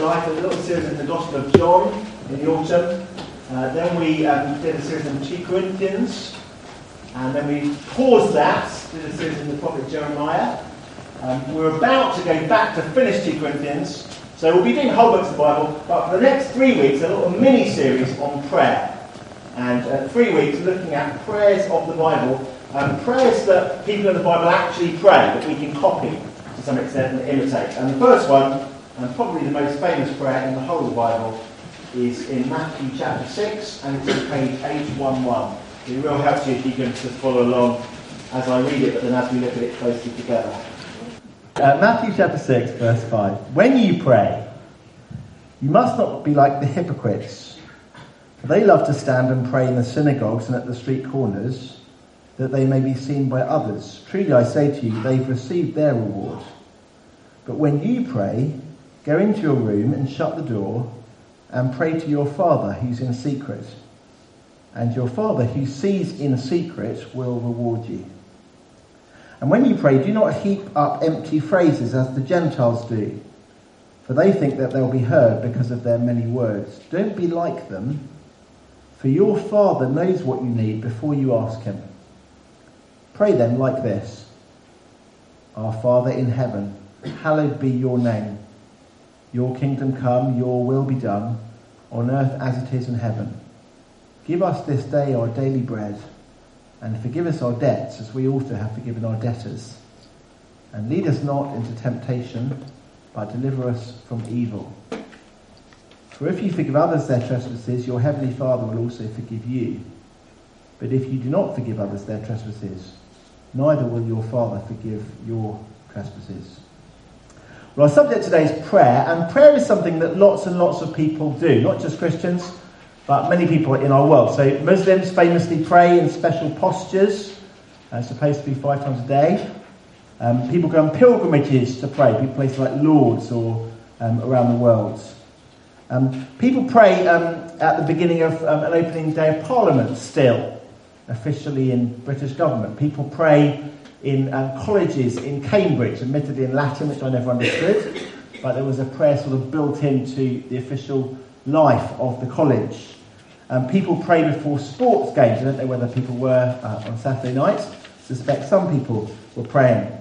life, a little series in the Gospel of John in the autumn. Then we did a series on 2 Corinthians. And then we paused that, did a series in the prophet Jeremiah. We're about to go back to finish 2 Corinthians. So we'll be doing whole books of the Bible, but for the next 3 weeks, a little mini-series on prayer. And 3 weeks looking at prayers of the Bible, prayers that people in the Bible actually pray, that we can copy to some extent and imitate. And the first one, and probably the most famous prayer in the whole of the Bible, is in Matthew chapter 6, and it's on page 811. It will help you if you can just follow along as I read it, but then as we look at it closely together. Matthew chapter 6, verse 5. When you pray, you must not be like the hypocrites, for they love to stand and pray in the synagogues and at the street corners, that they may be seen by others. Truly I say to you, they've received their reward. But when you pray, go into your room and shut the door, and pray to your Father who's in secret. And your Father who sees in secret will reward you. And when you pray, do not heap up empty phrases as the Gentiles do, for they think that they'll be heard because of their many words. Don't be like them, for your Father knows what you need before you ask him. Pray then like this: Our Father in heaven, hallowed be your name. Your kingdom come, your will be done, on earth as it is in heaven. Give us this day our daily bread, and forgive us our debts as we also have forgiven our debtors. And lead us not into temptation, but deliver us from evil. For if you forgive others their trespasses, your heavenly Father will also forgive you. But if you do not forgive others their trespasses, neither will your Father forgive your trespasses. Well, our subject today is prayer, and prayer is something that lots and lots of people do, not just Christians, but many people in our world. So Muslims famously pray in special postures, supposed to be 5 times a day. People go on pilgrimages to pray, people places like Lourdes or around the world. People pray at the beginning of an opening day of Parliament still, officially in British government. People pray in colleges in Cambridge, admittedly in Latin, which I never understood, but there was a prayer sort of built into the official life of the college. People pray before sports games. I don't know whether people were on Saturday night. I suspect some people were praying.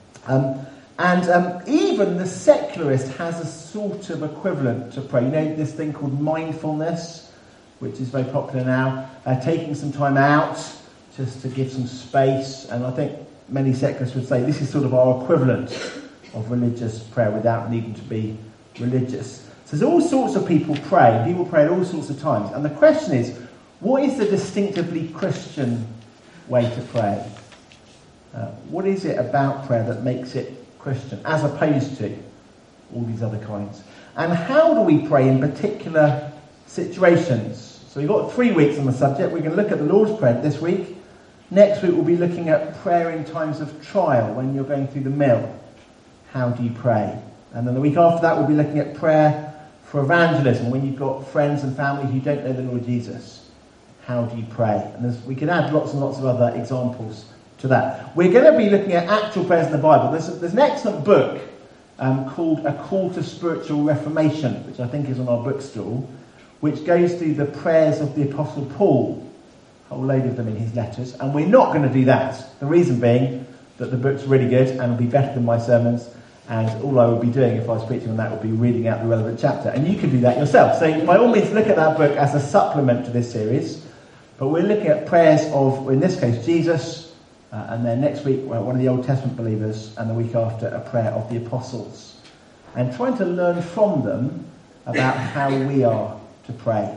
And even the secularist has a sort of equivalent to prayer. You know, this thing called mindfulness, which is very popular now, taking some time out just to give some space. And I think many secularists would say this is sort of our equivalent of religious prayer without needing to be religious. So there's all sorts of people pray. People pray at all sorts of times. And the question is, what is the distinctively Christian way to pray? What is it about prayer that makes it Christian, as opposed to all these other kinds? And how do we pray in particular situations? So we've got 3 weeks on the subject. We're going to look at the Lord's Prayer this week. Next week we'll be looking at prayer in times of trial, when you're going through the mill. How do you pray? And then the week after that we'll be looking at prayer for evangelism, when you've got friends and family who don't know the Lord Jesus. How do you pray? And we can add lots and lots of other examples to that. We're going to be looking at actual prayers in the Bible. There's an excellent book called A Call to Spiritual Reformation, which I think is on our bookstall, which goes through the prayers of the Apostle Paul, a whole load of them in his letters, and we're not going to do that. The reason being that the book's really good and will be better than my sermons, and all I would be doing if I was preaching on that would be reading out the relevant chapter, and you can do that yourself. So by all means look at that book as a supplement to this series, but we're looking at prayers of, in this case, Jesus, and then next week one of the Old Testament believers, and the week after a prayer of the apostles, and trying to learn from them about how we are to pray.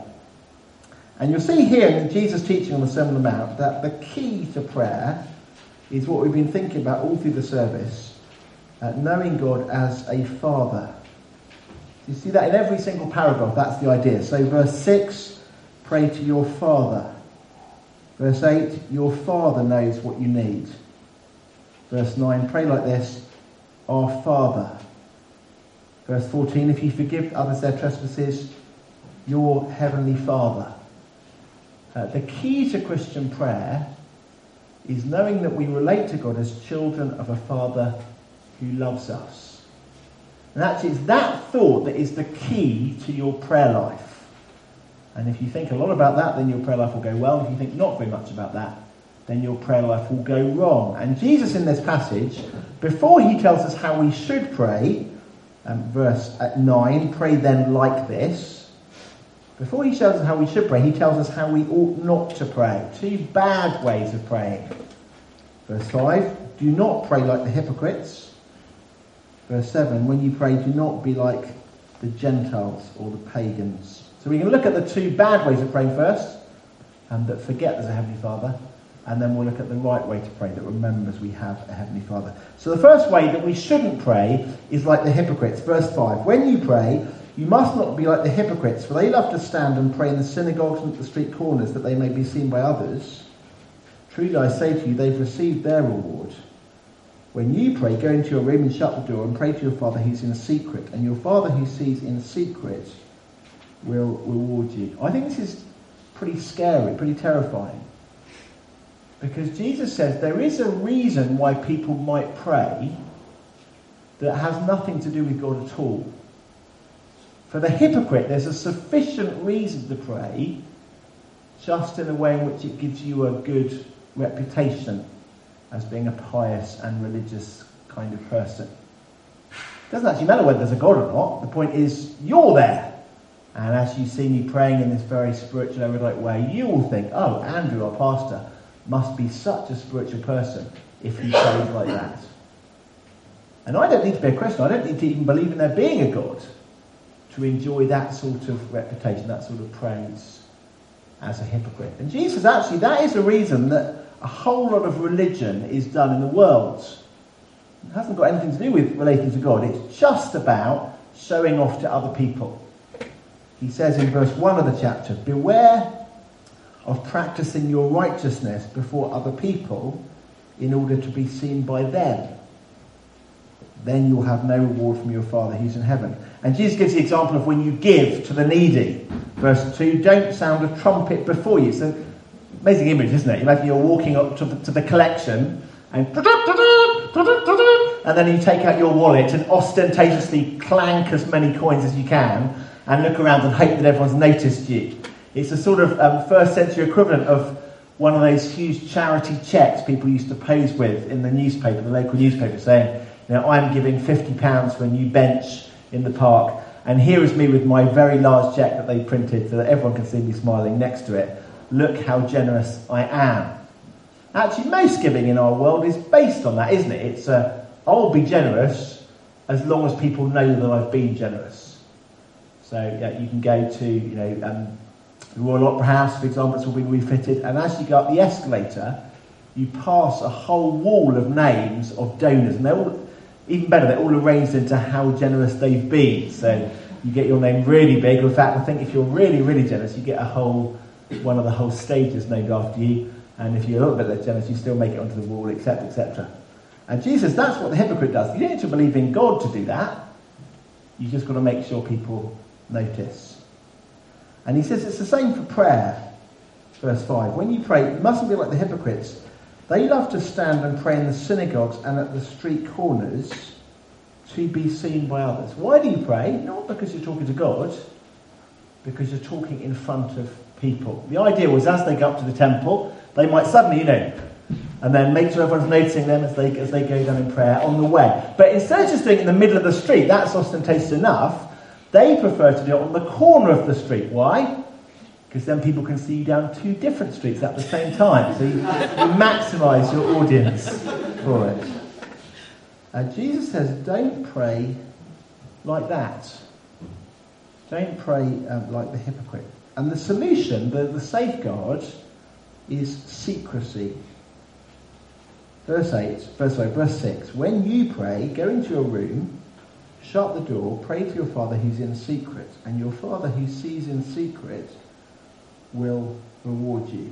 And you'll see here in Jesus' teaching on the Sermon on the Mount that the key to prayer is what we've been thinking about all through the service, knowing God as a Father. You see that in every single paragraph, that's the idea. So verse 6, pray to your Father. Verse 8, your Father knows what you need. Verse 9, pray like this: Our Father. Verse 14, if you forgive others their trespasses, your Heavenly Father. The key to Christian prayer is knowing that we relate to God as children of a Father who loves us. And actually it's that thought that is the key to your prayer life. And if you think a lot about that, then your prayer life will go well. If you think not very much about that, then your prayer life will go wrong. And Jesus in this passage, before he tells us how we should pray, verse 9, pray then like this. Before he tells us how we should pray, he tells us how we ought not to pray. 2 bad ways of praying. Verse 5, do not pray like the hypocrites. Verse 7, when you pray, do not be like the Gentiles or the pagans. So we can look at the 2 bad ways of praying first, that forget there's a Heavenly Father, and then we'll look at the right way to pray that remembers we have a Heavenly Father. So the first way that we shouldn't pray is like the hypocrites. Verse 5, when you pray, you must not be like the hypocrites, for they love to stand and pray in the synagogues and at the street corners that they may be seen by others. Truly I say to you, they've received their reward. When you pray, go into your room and shut the door and pray to your Father who's in secret, and your Father who sees in secret will reward you. I think this is pretty scary, pretty terrifying. Because Jesus says there is a reason why people might pray that has nothing to do with God at all. For the hypocrite, there's a sufficient reason to pray just in a way in which it gives you a good reputation as being a pious and religious kind of person. It doesn't actually matter whether there's a God or not. The point is, you're there. And as you see me praying in this very spiritual, erudite way, you will think, oh, Andrew, our pastor, must be such a spiritual person if he prays like that. And I don't need to be a Christian. I don't need to even believe in there being a God to enjoy that sort of reputation, that sort of praise as a hypocrite. And Jesus, actually, that is the reason that a whole lot of religion is done in the world. It hasn't got anything to do with relating to God. It's just about showing off to other people. He says in verse 1 of the chapter, beware of practicing your righteousness before other people in order to be seen by them. Then you'll have no reward from your Father who's in heaven. And Jesus gives the example of when you give to the needy. Verse 2, don't sound a trumpet before you. So, amazing image, isn't it? Imagine you're walking up to the collection and then you take out your wallet and ostentatiously clank as many coins as you can and look around and hope that everyone's noticed you. It's a sort of first century equivalent of one of those huge charity checks people used to pose with in the newspaper, the local newspaper, saying, you know, I'm giving £50 for a new bench in the park, and here is me with my very large cheque that they printed so that everyone can see me smiling next to it. Look how generous I am. Actually, most giving in our world is based on that, isn't it? It's, I'll be generous as long as people know that I've been generous. So yeah, you can go to, the Royal Opera House, for example, it's all been refitted, and as you go up the escalator, you pass a whole wall of names of donors, and they're all, even better, they're all arranged into how generous they've been. So you get your name really big. In fact, I think if you're really, really generous, you get one of the whole stages named after you. And if you're a little bit less generous, you still make it onto the wall, etc., etc. And Jesus, that's what the hypocrite does. You don't need to believe in God to do that. You've just got to make sure people notice. And he says it's the same for prayer. Verse 5. When you pray, you mustn't be like the hypocrites. They love to stand and pray in the synagogues and at the street corners to be seen by others. Why do you pray? Not because you're talking to God, because you're talking in front of people. The idea was as they go up to the temple, they might suddenly, and then make sure everyone's noticing them as they go down in prayer on the way. But instead of just doing it in the middle of the street, that's ostentatious enough, they prefer to do it on the corner of the street. Why? Because then people can see you down 2 different streets at the same time. So you maximise your audience for it. Jesus says, don't pray like that. Don't pray like the hypocrite. And the solution, the safeguard, is secrecy. Verse 6. When you pray, go into your room, shut the door, pray to your Father who's in secret, and your Father who sees in secret will reward you.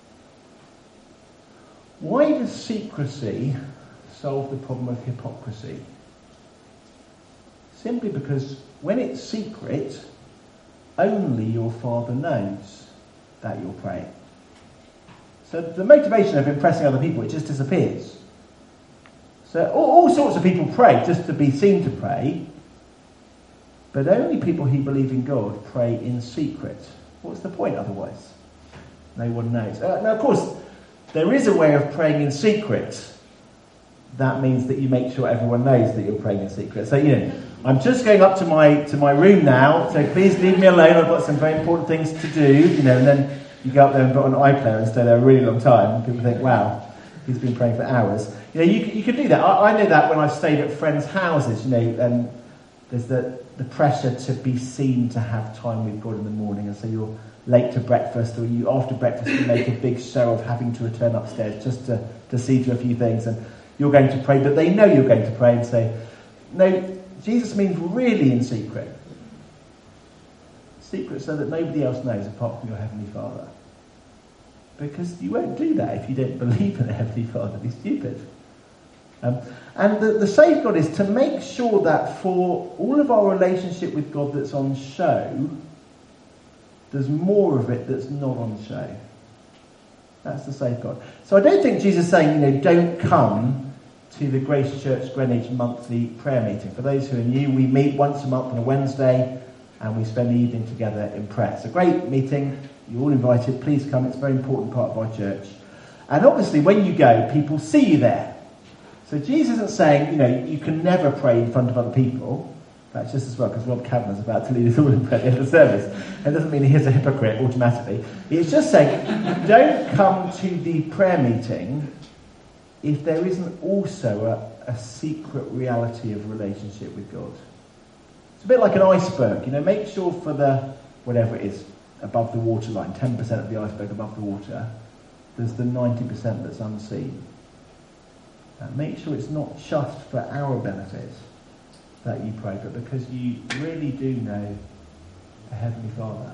Why does secrecy solve the problem of hypocrisy? Simply because when it's secret, only your Father knows that you're praying. So the motivation of impressing other people, it just disappears. So all sorts of people pray just to be seen to pray, But only people who believe in God pray in secret. What's the point otherwise? No one knows. Now, of course, there is a way of praying in secret. That means that you make sure everyone knows that you're praying in secret. So, I'm just going up to my room now, so please leave me alone. I've got some very important things to do, and then you go up there and put on an iPlayer and stay there a really long time. And people think, wow, he's been praying for hours. You can do that. I know that when I've stayed at friends' houses, there's the pressure to be seen to have time with God in the morning, and so you're late to breakfast, or after breakfast you make a big show of having to return upstairs just to see to a few things, and you're going to pray, but they know you're going to pray and say, no, Jesus means really in secret. Secret so that nobody else knows apart from your Heavenly Father. Because you won't do that if you don't believe in a Heavenly Father. It'd be stupid. And the safeguard is to make sure that for all of our relationship with God that's on show, there's more of it that's not on show. That's the safeguard. So I don't think Jesus is saying, don't come to the Grace Church Greenwich monthly prayer meeting. For those who are new, we meet once a month on a Wednesday and we spend the evening together in prayer. It's a great meeting. You're all invited. Please come. It's a very important part of our church. And obviously when you go, people see you there. So Jesus isn't saying, you can never pray in front of other people. That's just as well, because Rob Kavanagh's about to lead us all in prayer at the end of the service. It doesn't mean he's a hypocrite automatically. It's just saying, don't come to the prayer meeting if there isn't also a secret reality of relationship with God. It's a bit like an iceberg. Make sure for the, whatever it is, above the waterline, 10% of the iceberg above the water, there's the 90% that's unseen. Make sure it's not just for our benefit that you pray, but because you really do know a Heavenly Father.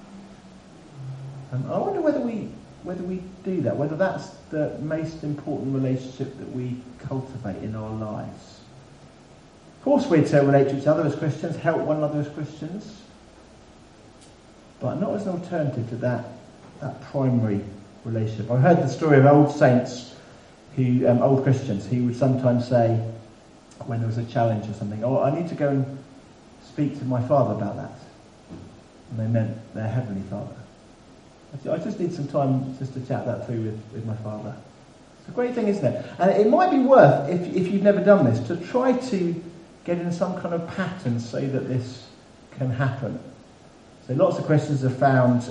I wonder whether we do that, whether that's the most important relationship that we cultivate in our lives. Of course we're to relate to each other as Christians, help one another as Christians, but not as an alternative to that primary relationship. I've heard the story of old saints, old Christians, who would sometimes say, when there was a challenge or something, I need to go and speak to my Father about that. And they meant their Heavenly Father. I just need some time just to chat that through with my Father. It's a great thing, isn't it? And it might be worth, if you've never done this, to try to get in some kind of pattern so that this can happen. So lots of Christians have found,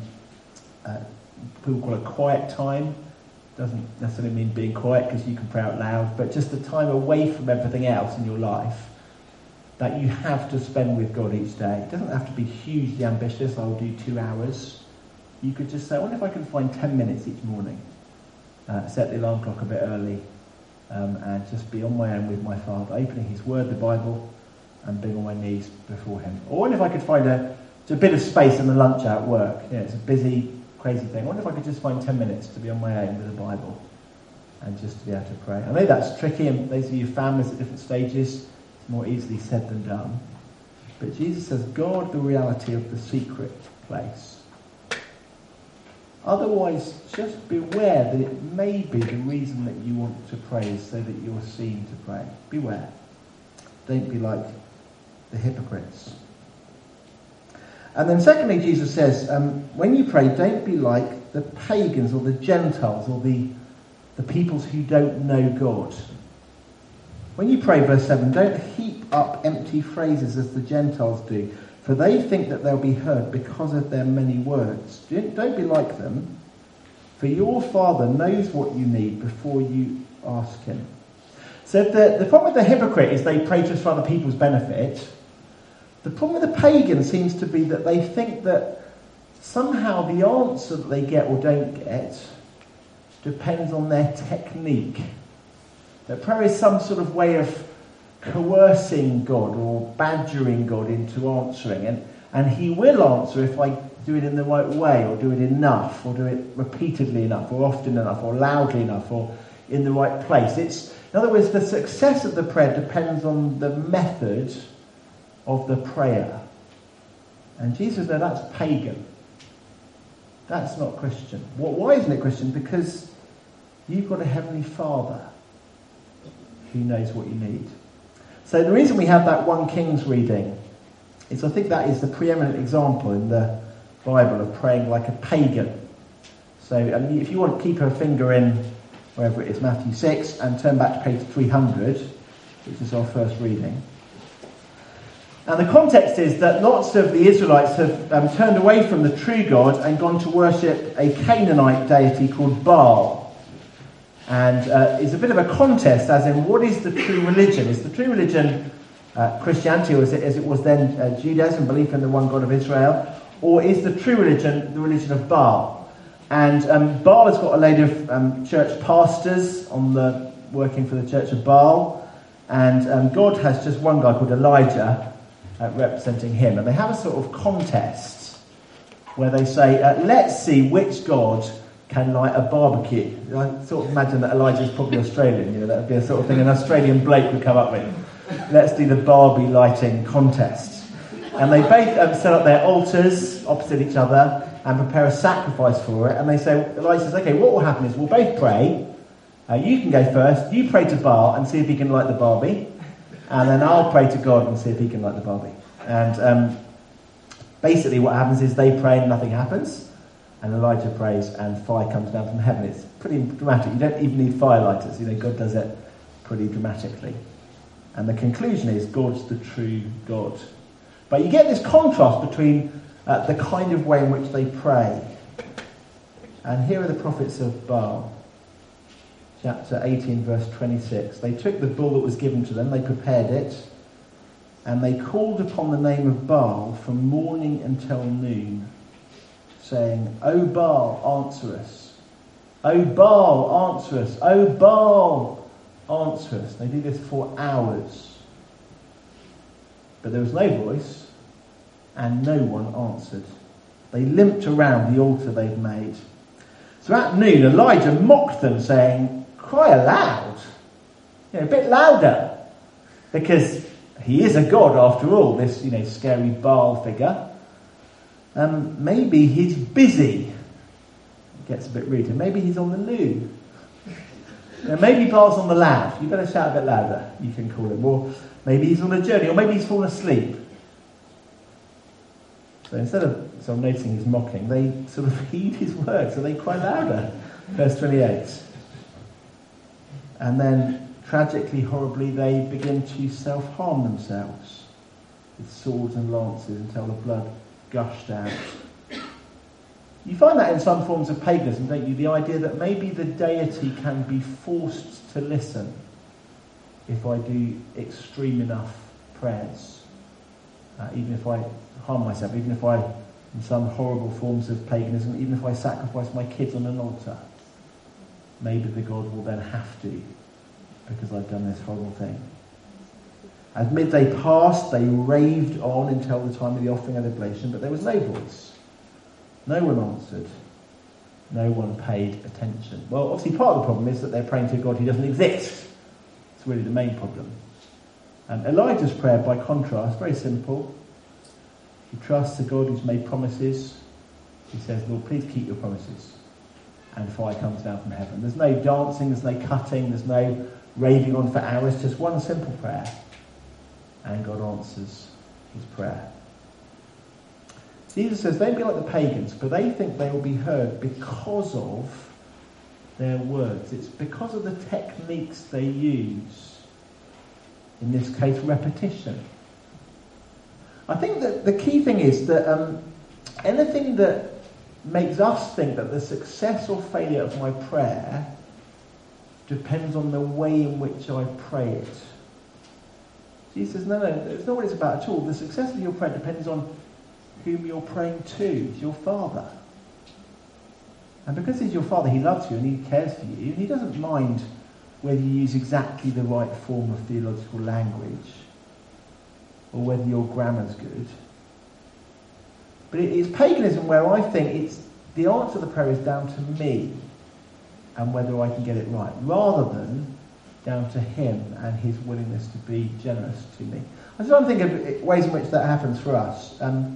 people call it quiet time. Doesn't necessarily mean being quiet because you can pray out loud, but just the time away from everything else in your life that you have to spend with God each day. It doesn't have to be hugely ambitious. I'll do 2 hours. You could just say, I wonder if I can find 10 minutes each morning. Set the alarm clock a bit early and just be on my own with my Father, opening His Word, the Bible, and being on my knees before Him. Or I wonder if I could find a bit of space in the lunch hour at work. It's a busy, crazy thing. I wonder if I could just find 10 minutes to be on my own with the Bible and just to be able to pray. I know that's tricky, and those of you families at different stages, it's more easily said than done. But Jesus says, guard the reality of the secret place. Otherwise, just beware that it may be the reason that you want to pray is so that you're seen to pray. Beware. Don't be like the hypocrites. And then secondly, Jesus says, when you pray, don't be like the pagans or the Gentiles or the peoples who don't know God. When you pray, verse 7, don't heap up empty phrases as the Gentiles do, for they think that they'll be heard because of their many words. Don't be like them, for your Father knows what you need before you ask Him. So the problem with the hypocrite is they pray just for other people's benefit. The problem with the pagan seems to be that they think that somehow the answer that they get or don't get depends on their technique. That prayer is some sort of way of coercing God or badgering God into answering. And He will answer if I do it in the right way, or do it enough, or do it repeatedly enough, or often enough, or loudly enough, or in the right place. In other words, the success of the prayer depends on the method of the prayer. And Jesus said that's pagan. That's not Christian. Why isn't it Christian? Because you've got a Heavenly Father who knows what you need. So the reason we have that 1 Kings reading I think that is the preeminent example in the Bible of praying like a pagan. So if you want to keep a finger in wherever it is, Matthew 6, and turn back to page 300, which is our first reading. And the context is that lots of the Israelites have turned away from the true God and gone to worship a Canaanite deity called Baal. And it's a bit of a contest, as in, what is the true religion? Is the true religion Christianity, or as it was then Judaism, belief in the one God of Israel? Or is the true religion the religion of Baal? And Baal has got a load of church pastors working for the church of Baal. And God has just one guy called Elijah representing him. And they have a sort of contest where they say, let's see which God can light a barbecue. I sort of imagine that Elijah's probably Australian. That would be a sort of thing an Australian bloke would come up with. Let's do the Barbie lighting contest. And they both set up their altars opposite each other and prepare a sacrifice for it. And they say, Elijah says, okay, what will happen is we'll both pray. You can go first. You pray to Baal and see if he can light the Barbie. And then I'll pray to God and see if he can light the Barbie. And basically what happens is they pray and nothing happens. And Elijah prays and fire comes down from heaven. It's pretty dramatic. You don't even need firelighters. God does it pretty dramatically. And the conclusion is God's the true God. But you get this contrast between the kind of way in which they pray. And here are the prophets of Baal. Chapter 18, verse 26. They took the bull that was given to them, they prepared it, and they called upon the name of Baal from morning until noon, saying, O Baal, answer us. O Baal, answer us. O Baal, answer us. They did this for hours. But there was no voice, and no one answered. They limped around the altar they'd made. So at noon, Elijah mocked them, saying, cry aloud, a bit louder, because he is a god after all, this scary Baal figure. Maybe he's busy. It gets a bit rude. Maybe he's on the loo. Maybe Baal's on the lav. You better shout a bit louder, you can call him. Or maybe he's on a journey, or maybe he's fallen asleep. So instead of noticing his mocking, they sort of heed his words, so they cry louder. Verse 28. And then, tragically, horribly, they begin to self-harm themselves with swords and lances until the blood gushed out. You find that in some forms of paganism, don't you? The idea that maybe the deity can be forced to listen if I do extreme enough prayers. Even if I harm myself, even if I, in some horrible forms of paganism, even if I sacrifice my kids on an altar. Maybe the God will then have to, because I've done this horrible thing. As midday passed, they raved on until the time of the offering and oblation, but there was no voice. No one answered. No one paid attention. Well, obviously part of the problem is that they're praying to a God who doesn't exist. It's really the main problem. Elijah's prayer, by contrast, very simple. He trusts a God who's made promises. He says, Lord, please keep your promises. And fire comes down from heaven. There's no dancing, there's no cutting, there's no raving on for hours, just one simple prayer. And God answers his prayer. Jesus says, don't be like the pagans, but they think they will be heard because of their words. It's because of the techniques they use. In this case, repetition. I think that the key thing is that anything that makes us think that the success or failure of my prayer depends on the way in which I pray it. Jesus says, no, it's not what it's about at all. The success of your prayer depends on whom you're praying to. It's your Father. And because he's your Father, he loves you and he cares for you. And he doesn't mind whether you use exactly the right form of theological language or whether your grammar's good. But it's paganism where I think the answer to the prayer is down to me and whether I can get it right, rather than down to him and his willingness to be generous to me. I just want to think of ways in which that happens for us.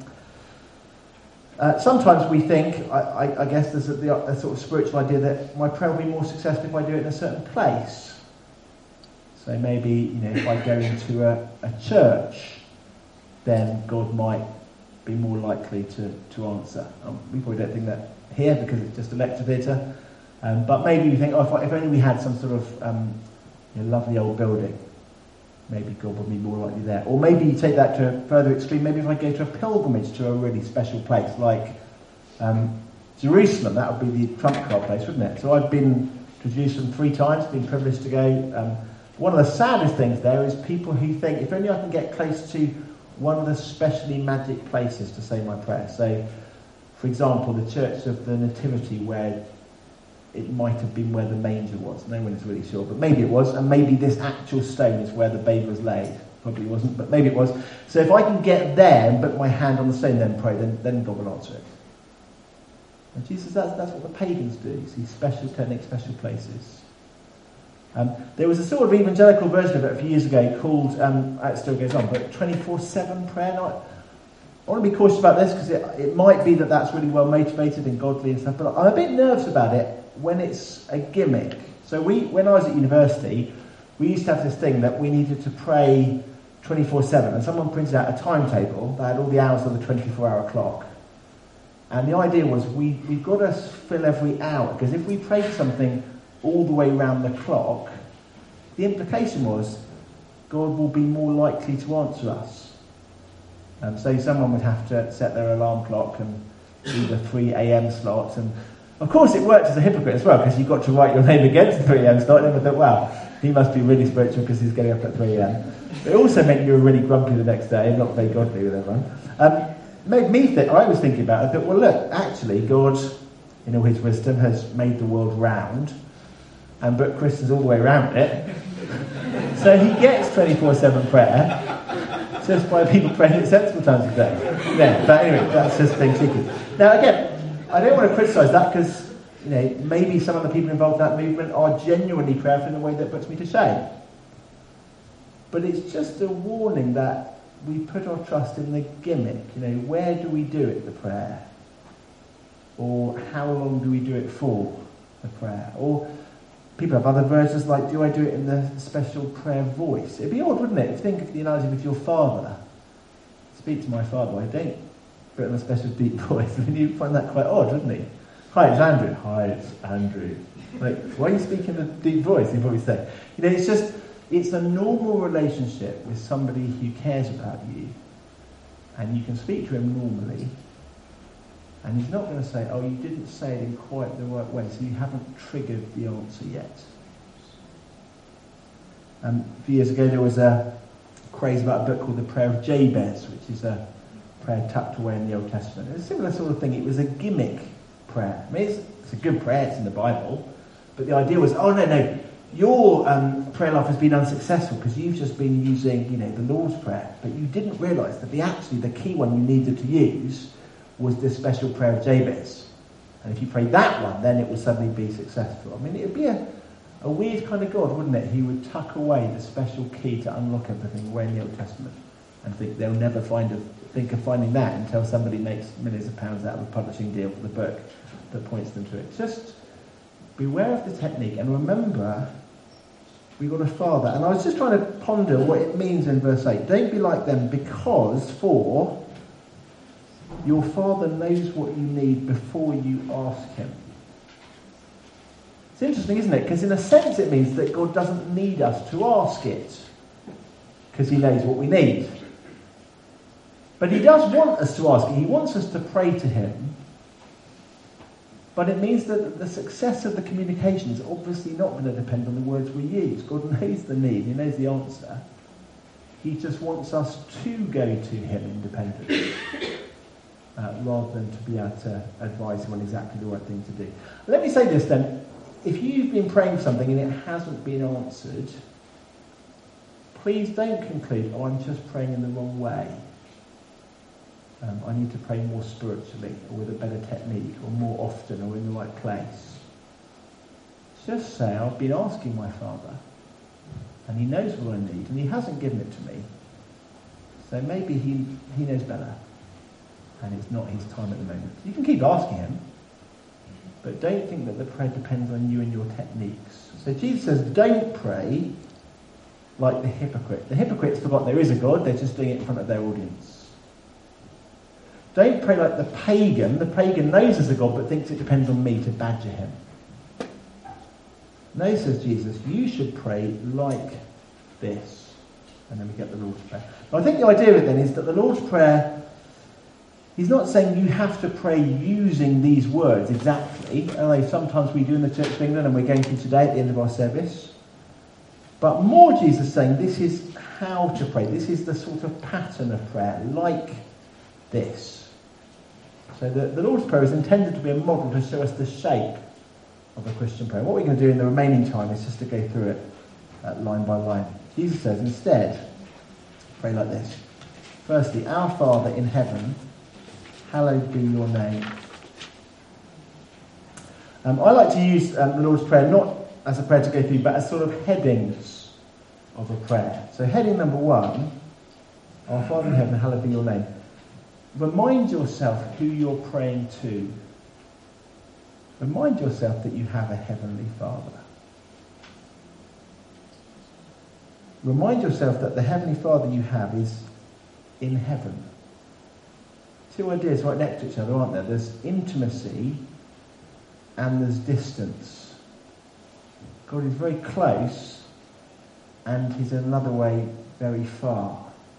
Sometimes we think, I guess there's a sort of spiritual idea that my prayer will be more successful if I do it in a certain place. So maybe, if I go into a church, then God might be more likely to answer. We probably don't think that here because it's just a lecture theatre, but maybe you think, if only we had some sort of lovely old building, maybe God would be more likely there. Or maybe you take that to a further extreme, maybe if I go to a pilgrimage to a really special place like Jerusalem, that would be the trump card place, wouldn't it? So I've been to Jerusalem 3 times, been privileged to go. One of the saddest things there is people who think, if only I can get close to one of the specially magic places to say my prayer. So, for example, the Church of the Nativity, where it might have been where the manger was. No one is really sure, but maybe it was, and maybe this actual stone is where the babe was laid. Probably wasn't, but maybe it was. So if I can get there and put my hand on the stone, then pray, then God will answer it. And Jesus, that's what the pagans do. You see, special techniques, special places. There was a sort of evangelical version of it a few years ago called, it still goes on, but 24/7 prayer night. I want to be cautious about this because it might be that that's really well motivated and godly and stuff, but I'm a bit nervous about it when it's a gimmick. So when I was at university, we used to have this thing that we needed to pray 24/7, and someone printed out a timetable that had all the hours of the 24-hour clock. And the idea was we've got to fill every hour, because if we prayed something all the way around the clock, the implication was God will be more likely to answer us. So someone would have to set their alarm clock and do the 3 a.m. slots, and of course it worked as a hypocrite as well, because you've got to write your name against the 3 a.m. slot, and I thought, wow, he must be really spiritual because he's getting up at 3 a.m. It also meant you were really grumpy the next day and not very godly with everyone. Made me think, I was thinking about it, I thought, well look, actually God, in all his wisdom, has made the world round and put Christians all the way around it. So he gets 24/7 prayer just by people praying at sensible times of day. Yeah, but anyway, that's just being cheeky. Now again, I don't want to criticise that because maybe some of the people involved in that movement are genuinely prayerful in a way that puts me to shame. But it's just a warning that we put our trust in the gimmick. Where do we do it, the prayer? Or how long do we do it for, the prayer? Or people have other versions like, do I do it in the special prayer voice? It'd be odd, wouldn't it? If you think of the analogy with your father. Speak to my father, I don't put it in a special deep voice. I mean, you'd find that quite odd, wouldn't you? Hi, it's Andrew. Hi, it's Andrew. Like, why are you speaking in a deep voice? He'd probably say. It's a normal relationship with somebody who cares about you, and you can speak to him normally, and he's not going to say, oh, you didn't say it in quite the right way, so you haven't triggered the answer yet. A few years ago there was a craze about a book called The Prayer of Jabez, which is a prayer tucked away in the Old Testament. It was a similar sort of thing. It was a gimmick prayer. I mean, it's a good prayer, it's in the Bible, but the idea was, oh no, your prayer life has been unsuccessful because you've just been using, the Lord's Prayer, but you didn't realise that the key one you needed to use was this special prayer of Jabez. And if you prayed that one, then it would suddenly be successful. I mean, it would be a weird kind of God, wouldn't it? He would tuck away the special key to unlock everything away in the Old Testament and think they'll never think of finding that until somebody makes millions of pounds out of a publishing deal for the book that points them to it. Just beware of the technique and remember we've got a Father. And I was just trying to ponder what it means in verse 8. Don't be like them because your Father knows what you need before you ask him. It's interesting, isn't it? Because in a sense it means that God doesn't need us to ask it because he knows what we need. But he does want us to ask it. He wants us to pray to him. But it means that the success of the communication is obviously not going to depend on the words we use. God knows the need. He knows the answer. He just wants us to go to him independently rather than to be able to advise him on exactly the right thing to do. Let me say this then. If you've been praying for something and it hasn't been answered, please don't conclude, oh, I'm just praying in the wrong way. I need to pray more spiritually or with a better technique or more often or in the right place. Just say, I've been asking my Father and he knows what I need and he hasn't given it to me. So maybe he knows better and it's not his time at the moment. You can keep asking him, but don't think that the prayer depends on you and your techniques. So Jesus says, don't pray like the hypocrite. The hypocrites forgot there is a God, they're just doing it in front of their audience. Don't pray like the pagan. The pagan knows there's a God but thinks it depends on me to badger him. No, says Jesus, you should pray like this. And then we get the Lord's Prayer. Now, I think the idea of it then is that the Lord's Prayer, he's not saying you have to pray using these words exactly, although sometimes we do in the Church of England and we're going to today at the end of our service. But more Jesus saying this is how to pray. This is the sort of pattern of prayer, like this. So the Lord's Prayer is intended to be a model to show us the shape of a Christian prayer. What we're going to do in the remaining time is just to go through it line by line. Jesus says, instead, pray like this. Firstly, our Father in heaven, hallowed be your name. I like to use the Lord's Prayer not as a prayer to go through, but as sort of headings of a prayer. So heading number 1, our Father in heaven, hallowed be your name. Remind yourself who you're praying to. Remind yourself that you have a heavenly Father. Remind yourself that the heavenly Father you have is in heaven. 2 ideas right next to each other, aren't there? There's intimacy and there's distance. God is very close and he's in another way very far.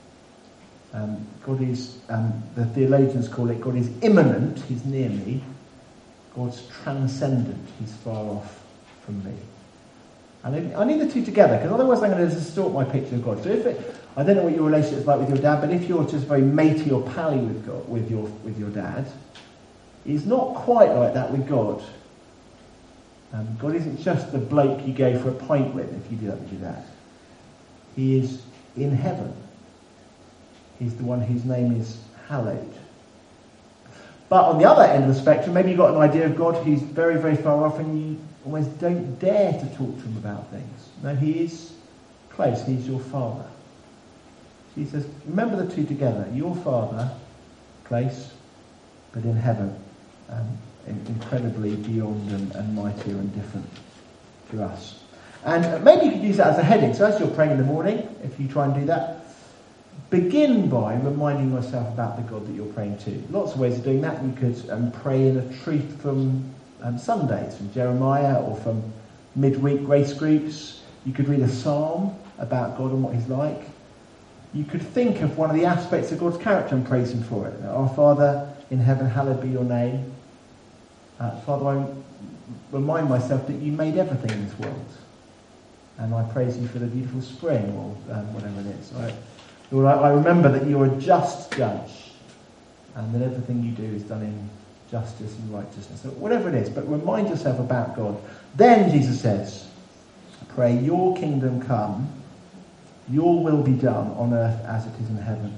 God is, the theologians call it, God is immanent, he's near me. God's transcendent, he's far off from me. And I need the two together, because otherwise I'm going to distort my picture of God. So I don't know what your relationship is like with your dad, but if you're just very matey or pally with God, with your dad, he's not quite like that with God. God isn't just the bloke you go for a pint with if you do that with your dad. He is in heaven. He's the one whose name is hallowed. But on the other end of the spectrum, maybe you've got an idea of God who's very, very far off and you almost don't dare to talk to him about things. No, he is close. He's your Father. He says, remember the two together. Your Father, close, but in heaven, incredibly beyond and mightier and different to us. And maybe you could use that as a heading. So as you're praying in the morning, if you try and do that, begin by reminding yourself about the God that you're praying to. Lots of ways of doing that. You could pray in a truth from Sundays, from Jeremiah or from midweek grace groups. You could read a psalm about God and what he's like. You could think of one of the aspects of God's character and praise him for it. Our Father in heaven, hallowed be your name. Father, I remind myself that you made everything in this world. And I praise you for the beautiful spring or whatever it is. Lord, I remember that you're a just judge and that everything you do is done in justice and righteousness. So whatever it is, but remind yourself about God. Then, Jesus says, pray, your kingdom come, your will be done on earth as it is in heaven.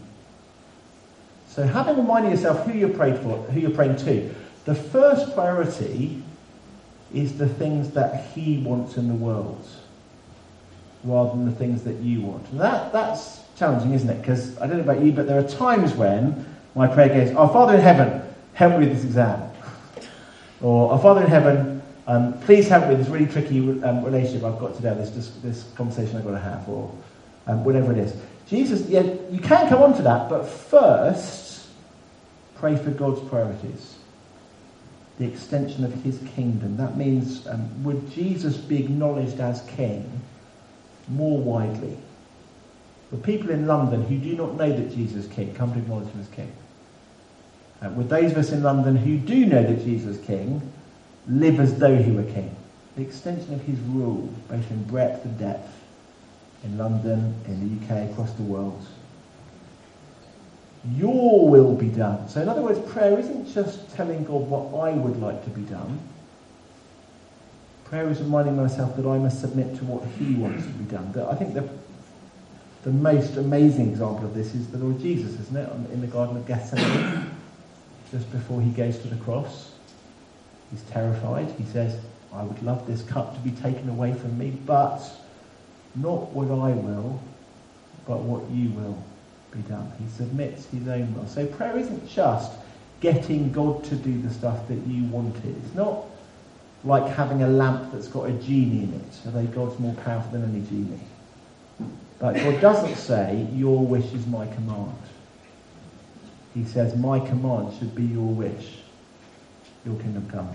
So having reminded yourself who you're praying for, who you're praying to, the first priority is the things that he wants in the world rather than the things that you want. And that's challenging, isn't it? Because I don't know about you, but there are times when my prayer goes, our Father in heaven, help me with this exam. Or, our Father in heaven, please help me with this really tricky relationship I've got today, this conversation I've got to have, or whatever it is. Jesus, yeah, you can come on to that, but first, pray for God's priorities. The extension of his kingdom. That means, would Jesus be acknowledged as king more widely? The people in London who do not know that Jesus is king come to acknowledge him as king. With those of us in London who do know that Jesus is king, live as though he were king. The extension of his rule, both in breadth and depth, in London, in the UK, across the world. Your will be done. So in other words, prayer isn't just telling God what I would like to be done. Prayer is reminding myself that I must submit to what he wants to be done. I think the most amazing example of this is the Lord Jesus, isn't it? In the Garden of Gethsemane, just before he goes to the cross. He's terrified. He says, I would love this cup to be taken away from me, but not what I will, but what you will be done. He submits his own will. So prayer isn't just getting God to do the stuff that you wanted. It's not like having a lamp that's got a genie in it, although God's more powerful than any genie. But God doesn't say, your wish is my command. he says, my command should be your wish, your kingdom come.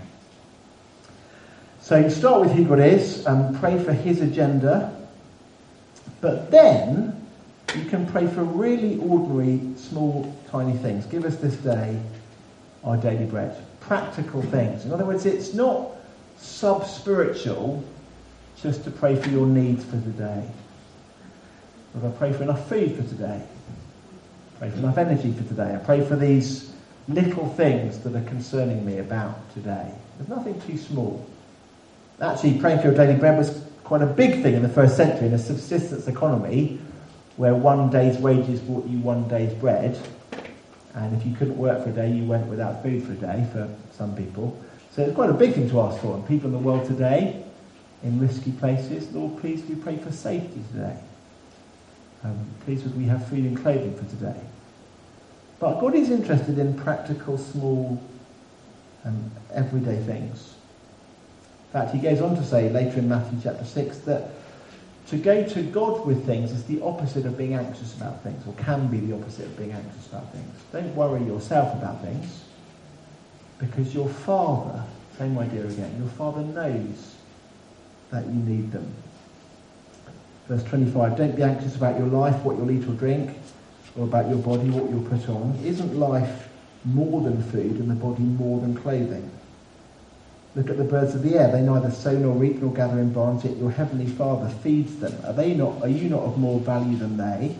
So you start with who God is and pray for his agenda, but then you can pray for really ordinary, small, tiny things. Give us this day our daily bread. Practical things. In other words, it's not sub-spiritual just to pray for your needs for today. But I pray for enough food for today. I pray for enough energy for today. I pray for these little things that are concerning me about today. There's nothing too small. Actually, praying for your daily bread was quite a big thing in the first century in a subsistence economy where one day's wages bought you one day's bread, and if you couldn't work for a day, you went without food for a day for some people. So it's quite a big thing to ask for. And people in the world today, in risky places, Lord, please we pray for safety today. Please would we have food and clothing for today. But God is interested in practical, small, everyday things. In fact, he goes on to say later in Matthew chapter 6 that to go to God with things is the opposite of being anxious about things, or can be the opposite of being anxious about things. Don't worry yourself about things, because your Father, same idea again, your Father knows that you need them. Verse 25, don't be anxious about your life, what you'll eat or drink, or about your body, what you'll put on. Isn't life more than food and the body more than clothing? Look at the birds of the air. They neither sow nor reap nor gather in barns, yet your heavenly Father feeds them. Are you not of more value than they?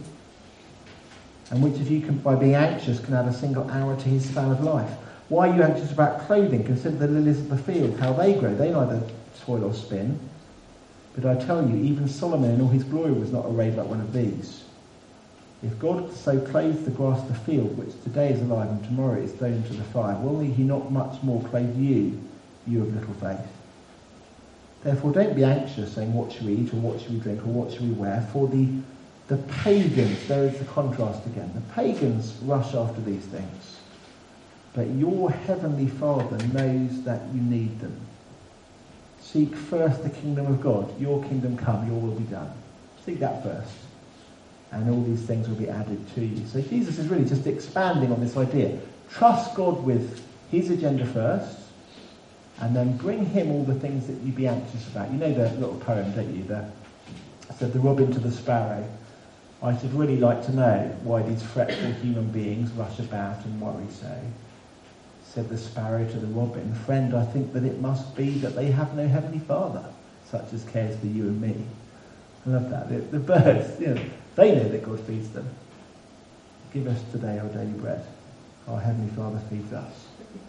And which of you, by being anxious, can add a single hour to his span of life? Why are you anxious about clothing? Consider the lilies of the field, how they grow. They neither toil or spin. But I tell you, even Solomon in all his glory was not arrayed like one of these. If God so clothes the grass of the field, which today is alive and tomorrow is thrown into the fire, will he not much more clothe you, you of little faith? Therefore don't be anxious, saying, what shall we eat, or what shall we drink, or what shall we wear? For the pagans, there is the contrast again, the pagans rush after these things. But your heavenly Father knows that you need them. Seek first the kingdom of God. Your kingdom come, your will be done. Seek that first. And all these things will be added to you. So Jesus is really just expanding on this idea. Trust God with his agenda first, and then bring him all the things that you'd be anxious about. You know the little poem, don't you? The robin to the sparrow. I should really like to know why these fretful human beings rush about and worry so. Said the sparrow to the robin, friend, I think that it must be that they have no heavenly Father, such as cares for you and me. I love that. The birds, they know that God feeds them. Give us today our daily bread. Our heavenly Father feeds us.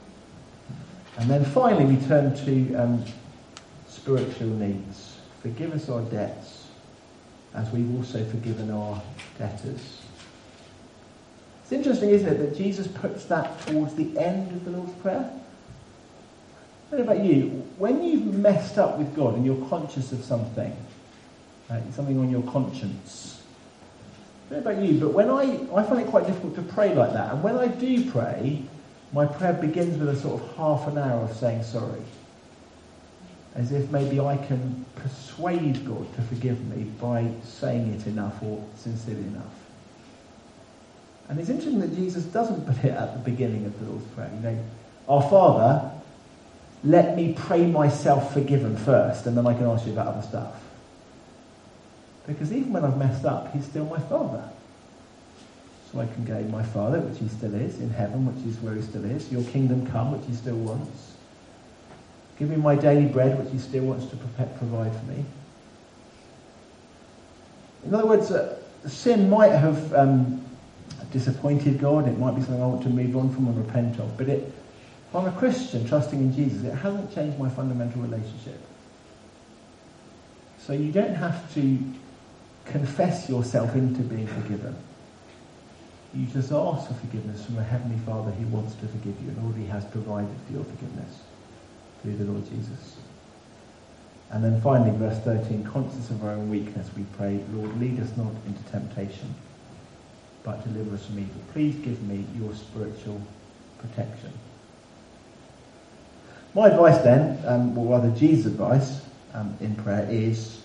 And then finally we turn to spiritual needs. Forgive us our debts, as we've also forgiven our debtors. It's interesting, isn't it, that Jesus puts that towards the end of the Lord's Prayer? I don't know about you, when you've messed up with God and you're conscious of something on your conscience, I don't know about you, but when I find it quite difficult to pray like that, and when I do pray, my prayer begins with a sort of half an hour of saying sorry, as if maybe I can persuade God to forgive me by saying it enough or sincerely enough. And it's interesting that Jesus doesn't put it at the beginning of the Lord's Prayer. Our Father, let me pray myself forgiven first, and then I can ask you about other stuff. Because even when I've messed up, he's still my Father. So I can go, my Father, which he still is, in heaven, which is where he still is, your kingdom come, which he still wants. Give me my daily bread, which he still wants to provide for me. In other words, sin might have disappointed God. It might be something I want to move on from and repent of. But if I'm a Christian trusting in Jesus, it hasn't changed my fundamental relationship. So you don't have to confess yourself into being forgiven. You just ask for forgiveness from a Heavenly Father who wants to forgive you and already has provided for your forgiveness through the Lord Jesus. And then finally, verse 13, conscious of our own weakness, we pray, Lord, lead us not into temptation, but deliver us from evil. Please give me your spiritual protection. My advice then, or rather Jesus' advice in prayer, is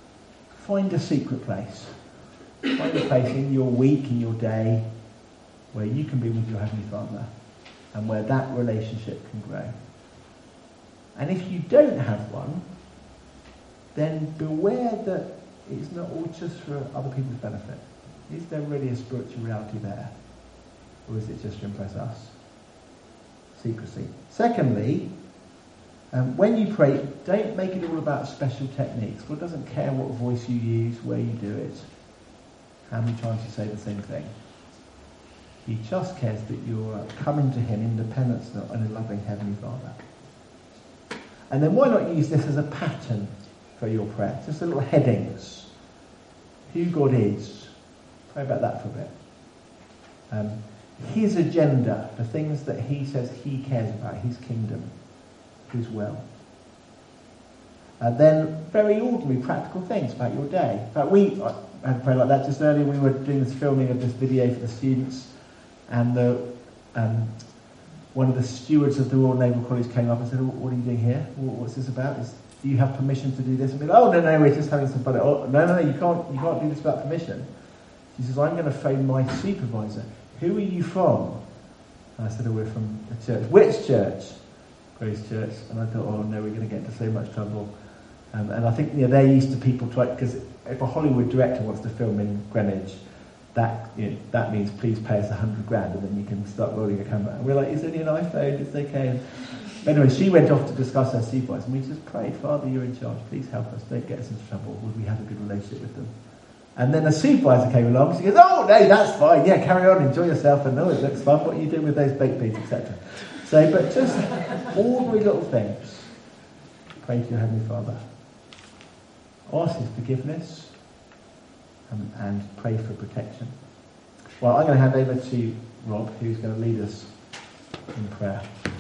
find a secret place. Find a place in your week, in your day, where you can be with your Heavenly Father and where that relationship can grow. And if you don't have one, then beware that it's not all just for other people's benefit. Is there really a spiritual reality there? Or is it just to impress us? Secrecy. Secondly, when you pray, don't make it all about special techniques. God doesn't care what voice you use, where you do it, how many times you say the same thing. He just cares that you're coming to him in dependence on a loving Heavenly Father. And then why not use this as a pattern for your prayer? Just little headings. Who God is. Pray about that for a bit. His agenda, the things that he says he cares about, his kingdom, his will. Then very ordinary, practical things about your day. In fact, I had to pray like that just earlier. We were doing this filming of this video for the students, and one of the stewards of the Royal Naval College came up and said, "What are you doing here? What's this about? Do you have permission to do this?" And we go, "Oh, no, we're just having some fun." "Oh, no, you can't do this without permission." She says, "I'm going to phone my supervisor." "Who are you from?" And I said, "Oh, we're from a church." "Which church?" "Grace Church." And I thought, "Oh no, we're going to get into so much trouble." And I think they're used to people because if a Hollywood director wants to film in Greenwich, that means please pay us $100,000 and then you can start rolling a camera. And we're like, "It's only an iPhone, it's okay." Anyway, she went off to discuss her supervisor, and we just prayed, "Father, you're in charge, please help us, don't get us into trouble. Would we have a good relationship with them?" And then the supervisor came along, and she goes, "Oh, no, that's fine, yeah, carry on, enjoy yourself, and no, it looks fun, what are you doing with those baked beans, etc." So, but just ordinary little things. Pray to your Heavenly Father. Ask his forgiveness, and pray for protection. Well, I'm going to hand over to Rob, who's going to lead us in prayer.